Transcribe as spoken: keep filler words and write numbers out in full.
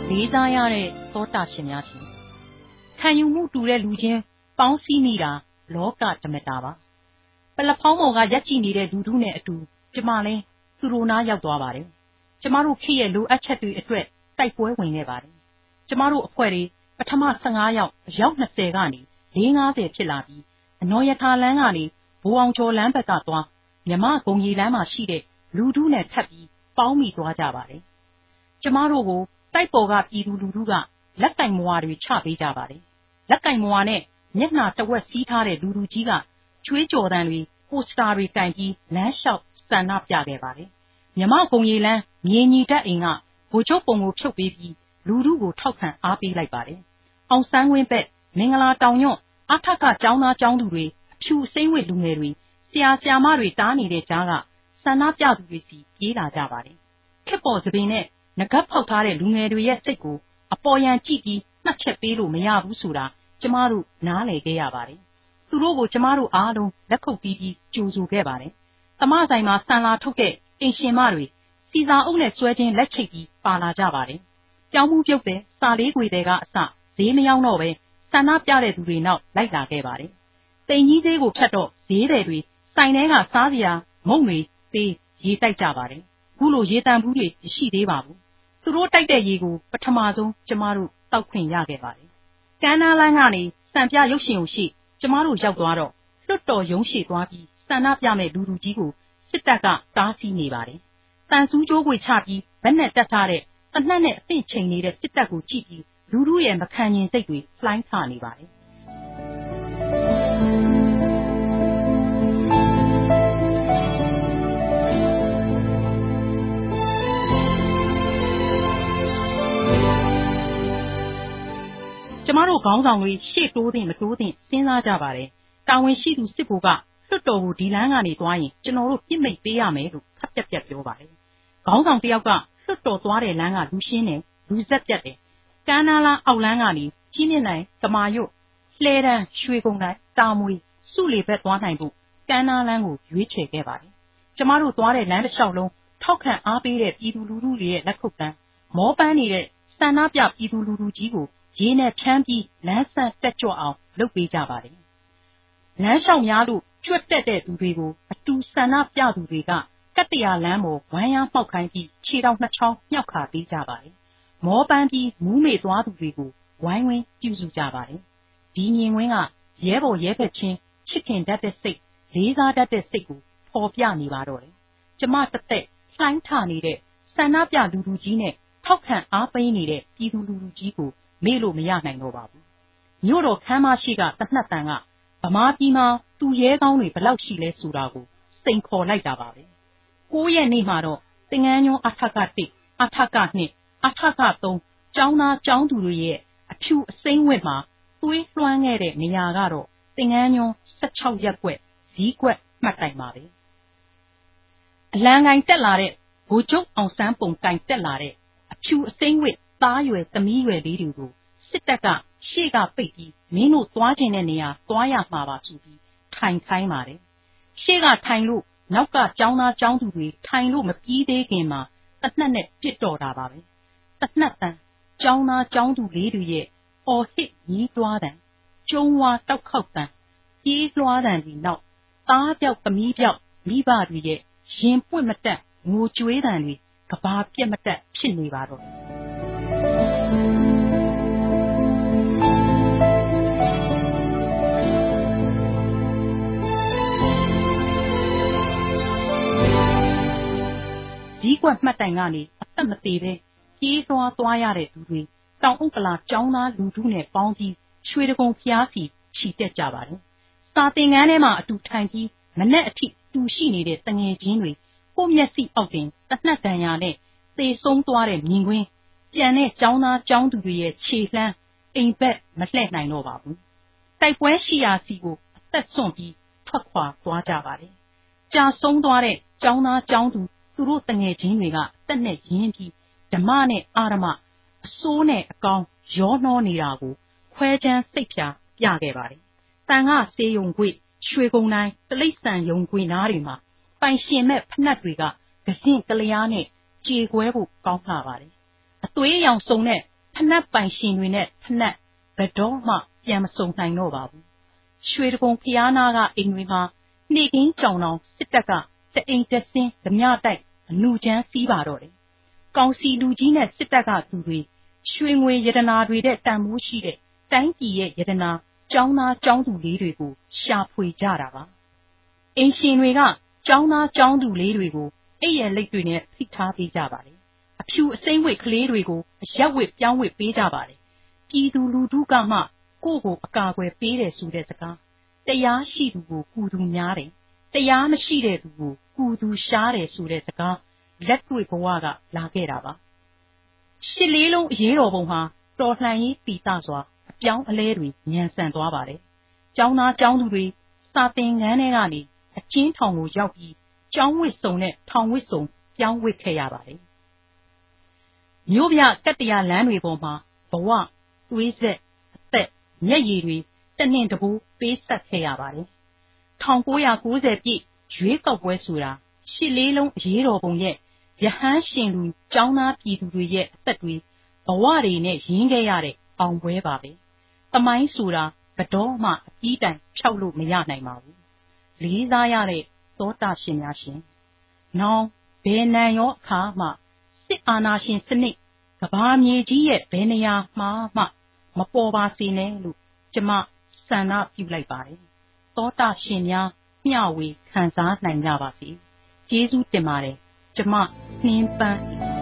လေးစားရတဲ့သောတာရှင်များရှင်ခံယူမှုတူတဲ့လူချင်းပေါင်းစည်းမိတာလောကဓမ္မတာပါပလက်ဖောင်းပေါ်ကရက်ကြည့်နေတဲ့လူထုနဲ့အတူကျမလည်းသူတို့နားရောက်သွားပါတယ်ကျမတို့ခေရဲ့လိုအပ်ချက်တွေအတွက်တိုက်ပွဲဝင်ခဲ့ပါတယ်ကျမတို့အဖွဲ့တွေပထမဆယ့်ငါးယောက်အယောက်နှစ်ဆယ်ကနေလေးငါးဆယ်ဖြစ်လာပြီးအနော်ရထာလမ်းကနေဘိုးအောင်ကျော်လမ်းဘက်ကသွားမြမဂုံကြီးလမ်းမှာရှိတဲ့လူထုနဲ့ထပ်ပြီးပေါင်းမိသွားကြပါတယ်ကျမတို့ကိုတိုက်ပေါ်ကပြည်သူလူထုကလက်ကင်မွာတွေချပေးကြပါတယ်လက်ကင်မွာနဲ့မျက်နှာတဝက်စီးထားတဲ့လူလူကြီးကကျွေးကြော်တန်တွေပိုစတာတွေကင်ပြီးလမ်းလျှောက်ဆန္ဒပြခဲ့ပါတယ်မြမဂုံကြီးလမ်းမြေညီတက်အိမ်ကဗိုလ်ချုပ်ပုံကိုဖြုတ်ပေးပြီးလူထုကိုထောက်ခံအားပေးလိုက်ပါတယ်အောင်ဆန်းဝင်းဘက်မင်္ဂလာတောင်ညွန့်အထက်ကကျောင်းသားကျောင်းသူတွေအဖြူအစိမ်းဝတ်လူငယ်တွေဆရာဆရာမတွေတားနေတဲ့ကြားကဆန္ဒပြသူတွေစီပြေးလာကြပါတယ်ခက်ပေါ်သပင်နဲ့ငကတ်ဖောက်ထားတဲ့လူငယ်တွေရဲ့စိတ်ကိုအပေါ်ယံကြည့်ပြီးနှက်ချက်ပေးလို့မရဘူးဆိုတာကျမတို့နားလည်ခဲ့ရပါတယ်သူတို့ကိုကျမတို့အားလုံးလက်ခုပ်တီးပြီးကြိုဆိုခဲ့ပါတယ်တမဆိုင်မှာဆန်လာထုတ်တဲ့အိမ်ရှင်မတွေစီစာအုပ်နဲ့ဆွဲချင်းလက်ချိတ်ပြီးပါလာကြပါတယ်ကျောင်းမှုပြုတ်တဲ့စာလေးခွေတွေကအစဈေးမရောက်တော့ပဲဆန္ဒပြတဲ့သူတွေနောက်လိုက်လာခဲ့ပါတယ်တိမ်ကြီးသေးကိုဖြတ်တော့ဈေးတယ်တွေဆိုင်ထဲကစားစရာမုံတွေပေးရေတိုက်ကြပါတယ်ခုလိုရေတံဘူးတွေရှိသေးပါဘူးသူတို့တိုက်တဲ့ရေကိုပထမဆုံးကျမတို့တောက်ခွင့်ရခဲ့ပါတယ်ကမ်းနားလမ်းကနေစံပြရုပ်ရှင်ကိုရှိကျမတို့ရောက်သွားတော့လွတ်တော်ရုံးရှိသွားပြီးဆန္ဒပြမဲ့လူလူကြီးကိုစစ်တပ်ကတားဆီးနေပါတယ်တန်ဆူးကြိုးခွေချပြီးဗက်နဲ့တက်ထားတဲ့တနက်နဲ့အသင့်ချိန်နေတဲ့စစ်တပ်ကိုကြည့်ပြီးလူလူရဲ့မခံကျင်စိတ်တွေလှိုင်းထနေပါတယ်ကျမတို့ခေါင်းဆောင်တွေရှေ့တိုးတင်မတိုးတင်စဉ်းစားကြပါတယ်တာဝန်ရှိသူစစ်ဗိုလ်ကလွတ်တော်ကိုဒီလမ်းကနေသွားရင်ကျွန်တော်တို့ပြစ်မိတ်ပေးရမယ်လို့ခပ်ပြက်ပြက်ပြောပါတယ်ခေါင်းဆောင်တယောက်ကလွတ်တော်သွားတဲ့လမ်းကလူရှင်းတယ်လူဆက်ပြတ်တယ်ကမ်းနားလမ်းအောက်လမ်းကနေကြီးမြင့်နိုင်ကမာရွတ်လှဲတန်းရွှေကုန်းတိုင်းတာမွေစုလီဘက်သွားနိုင်ဖို့ကမ်းနားလမ်းကိုရွေးချယ်ခဲ့ပါတယ်ကျမတို့သွားတဲ့လမ်းတစ်လျှောက်လုံးထောက်ခံအားပေးတဲ့ပြည်သူလူထုတွေရဲ့လက်ခုပ်တန်းမောပန်းနေတဲ့ဆန္ဒပြပြည်သူလူထုကြီးကိုရေနဲ့ဖြန်းပြီးလမ်းဆန့်တက်ကြွအောင်လုပ်ပေးကြပါတယ်လမ်းလျှောက်များလို့ကြွက်တက်တဲ့သူတွေကိုအတူဆန္ဒပြသူတွေကကတ္တရာလမ်းပေါ်ဝမ်းရမ်းမှောက်ခိုင်းပြီးခြေတော်နှစ်ချောင်းမြောက်ခါပေးကြပါတယ်မောပန်းပြီးမူးမေသွားသူတွေကိုဝိုင်းဝန်းပြုစုကြပါတယ်ဒီမြင်ကွင်းကရဲဘော်ရဲဘက်ချင်းချစ်ခင်တတ်တဲ့စိတ်လေးစားတတ်တဲ့စိတ်ကိုပေါ်ပြနေပါတော့တယ်ကျမတသက်လှိုင်းထနေတဲ့ဆန္ဒပြလူလူကြီးနဲ့ထောက်ခံအားပေးနေတဲ့ပြည်သူလူထုကြီးကိုမေ့လို့မရနိုင်တော့ပါဘူးမြို့တော်ခမ်းမရှိကတနတ်တန်ကဗမာပြည်မှာသူရဲကောင်းတွေဘလောက်ရှိလဲဆိုတာကိုစိန်ခေါ်လိုက်တာပါပဲကိုးရက်နေ့မှာတော့တင်ငန်းညွန်းအထက်ကတစ်အထက်ကနှစ်အထက်ကသုံးကျောင်းသားကျောင်းသူတွေရဲ့အဖြူအစိမ်းဝတ်မှာသွေးလွှမ်းခဲ့တဲ့နေရာကတော့တင်ငန်းညွန်းဆယ့်ခြောက်ရက်ကွက်ဇီးကွက်မှတ်တိုင်ပါပဲအလံကိုင်တက်လာတဲ့ဗိုလ်ချုပ်အောင်ဆန်းပုံတိုင်တက်လာတဲ့အဖြူအစိမ်းဝတ်သားရွယ်သမီးရွယ်လေးတွေကိုစစ်တပ်ကရှေ့ကပိတ်ပြီးမင်းတို့သွားခြင်းတဲ့နေရာသွားရမှာပါဆိုပြီးထိုင်ခိုင်းပါတယ်ရှေ့ကထိုင်လို့နောက်ကကျောင်းသားကျောင်းသူတွေထိုင်လို့မပြီးသေးခင်မှာတနက်နဲ့ပြစ်တော်တာပါပဲတနက်တန်ကျောင်းသားကျောင်းသူလေးတွေရဲ့အော်ဟစ်ညီးတွားတန်ကျုံးဝါတောက်ခေါက်တန်ပြေးလွှားတန်တွေနောက်သားပြောက်သမီးပြောက်မိဘတွေရဲ့ရင်ပွင့်မတက်ငိုကြွေးတန်တွေကဘာပြက်မတက်ဖြစ်နေပါတော့ဒီကွက်မှတ်တိုင်ကနေအသက်မသေးပဲပြေးသွားသွားရတဲ့သူတွေတောင်ဥက္ကလာကျောင်းသားလူထုနဲ့ပေါင်းပြီးရွှေတကုံဖျားစီချီတက်ကြပါတယ်စာသင်ခန်းထဲမှာအတူထိုင်ပြီးမနဲ့အထိတူရှိနေတဲ့တငယ်ချင်းတွေကိုမျက်စိအောက်တင်တနှက်တန်ရာနဲ့သေဆုံးသွားတဲ့မြင်ကွင်းကြံတဲ့ကျောင်းသားကျောင်းသူတွေရဲ့ခြေလှမ်းအိမ်ဘက်မလှည့်နိုင်တော့ပါဘူးတိုက်ပွဲရှိရာစီကိုအသက်ဆွန့်ပြီးထွက်ခွာသွားကြပါတယ်ကြာဆုံးသွားတဲ့ကျောင်းသားကျောင်းသူသူတို့တငယ်ချင်းတွေကတက်နဲ့ရင်းပြီးဓမ္မနဲ့အာရမအစိုးနဲ့အကောင်ရောနှောနေတာကိုခွဲချမ်းစိတ်ဖြာပြခဲ့ပါတယ်တန်ခဆေးရုံခွေရွှေကုန်းတိုင်းတလိษံယုံခွေနားတွေမှာပိုင်ရှင်မဲ့ဖနှက်တွေကကစင့်ကလျားနဲ့ကြေကွဲဖို့ကောင်းလာပါတယ်အသွေးရောင်စုံတဲ့နက်ပိုင်ရှင်တွေနဲ့ဖနက်ဘယ်တော့မှပြန်မစုံနိုင်တော့ပါဘူးရွှေတကုံဖျားနာကအိမ်တွေမှာနှိကင်းကြောင်တောင်စစ်တပ်ကတအိမ်တက်ဆင်းဓမြတိုက်အနုချမ်းစီးပါတော့တယ်ကောင်စီလူကြီးနဲ့စစ်တပ်ကသူတွေရွှေငွေရတနာတွေတဲ့တန်မိုးရှိတဲ့တိုင်းပြည်ရဲ့ရတနာကျောင်းသားကျောင်းသူလေးတွေကိုရှာဖွေကြတာပါအင်းရှင်တွေကကျောင်းသားကျောင်းသူလေးတွေကိုအဲ့ရဲ့လက်တွေနဲ့ဖိထားပေးကြပါတယ်အဖြူအစိမ့်ဝိတ်ကလေးတွေကိုအရက်ဝိတ်ပြောင်းဝိတ်ပေးကြပါတယ်ပြည်သူလူထုကမှကိုယ့်ကိုအကာအကွယ်ပေးတယ်ဆိုတဲ့စကားတရားရှိသူကိုကူသူများတယ်တရားမရှိတဲ့သူကိုကူသူရှားတယ်ဆိုတဲ့စကားလက်တွေ့ဘဝကလာခဲ့တာပါရှစ်လေးလုံးအရေးတော်ပုံဟာတော်လှန်ရေးပီတစွာအပြောင်းအလဲတွေညံဆန်သွားပါတယ်ကျောင်းသားကျောင်းသူတွေစာသင်ခန်းထဲကနေအကျဉ်းထောင်ကိုရောက်ပြီးကျောင်းဝစ်စုံနဲ့ထောင်ဝစ်စုံပြောင်းဝစ်ခဲ့ရပါတယ်မြို့ပြကတ္တရာလမ်းတွေပေါ်မှာဘဝသွေးဆက်အသက်မျက်ရည်တွေတနှင့်တပိုးပေးဆက်ခဲ့ရပါတယ်၁၉၉၀ပြည့်ရွေးကောက်ပွဲဆိုတာရှစ်လေးလုံးအရေးတော်ပုံရဲ့ရဟန်းရှင်လူကျောင်းသားပြည်သူတွေရဲ့အသက်တွေဘဝတွေနဲ့ရင်းခဲ့ရတဲ့အောင်ပွဲပါပဲသမိုင်းဆိုတာဘယ်တော့မှအပြီးတိုင်ဖြောက်လို့မရနိုင်ပါဘူးလေးစားရတဲ့သောတာရှင်များရှင်နောင်ဘယ်နံရောအခါမှစစ်အာဏာရှင်စနစ်ကဘာမြေကြီးရဲ့ဘယ်နေရာမှာမှမပေါ်ပါစေနဲ့လို့ကျမဆန္ဒပြုလိုက်ပါတယ်သောတာရှင်များမျှဝေခံစားနိုင်ကြပါစေကျေးဇူးတင်ပါတယ်ကျမနှင်းပန်း